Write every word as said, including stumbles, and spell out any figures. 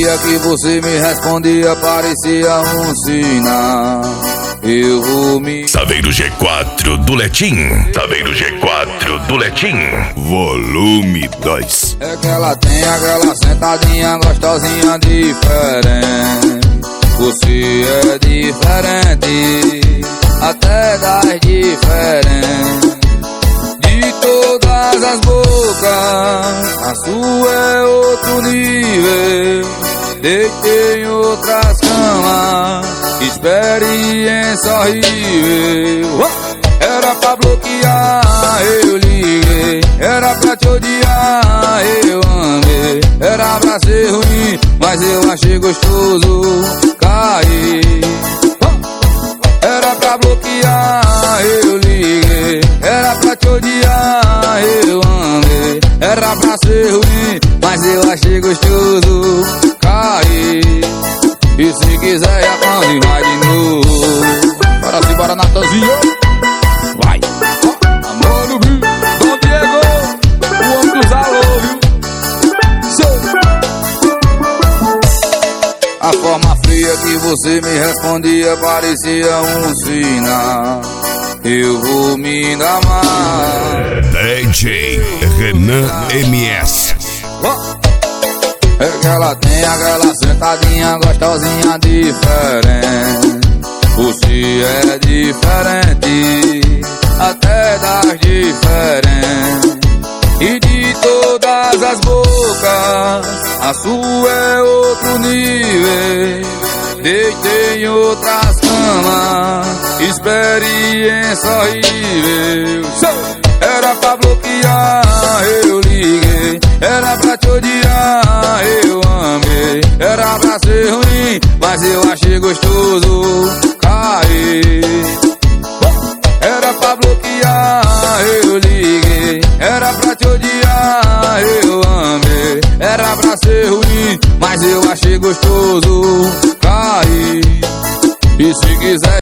fria que você me respondia parecia um sinal. Eu vou me... Saveiro G quatro do Letim. Saveiro G quatro do Letim. Volume dois. É que ela tem aquela sentadinha gostosinha diferente. Você é diferente, até das diferentes. De todas as bocas, a sua é outro nível. Deitei em outras camas, experiência horrível. Era pra bloquear, eu liguei. Era pra te odiar, eu amei. Era pra ser ruim, mas eu achei gostoso cair. Era pra bloquear, eu liguei. Era pra te odiar, eu amei. Era pra ser ruim, mas eu achei gostoso cair. E se quiser já pode vai de novo. Bora se bora, Natanzinho. Vai. Amor no Rio, Dom Diego, o homem dos alô, viu? A forma fria que você me respondia parecia um sinal. Eu vou me amar. D J Renan M S. É que ela tem aquela sentadinha gostosinha diferente. Você é diferente, até das diferentes. E de todas as bocas, a sua é outro nível. Deitei em outras camas, experiência horrível. Era pra bloquear, eu liguei. Era pra te odiar, eu amei. Era pra ser ruim, mas eu achei gostoso cair. Era pra bloquear, eu liguei. Era pra te odiar, eu amei. Era pra ser ruim, mas eu achei gostoso cair. E se quiser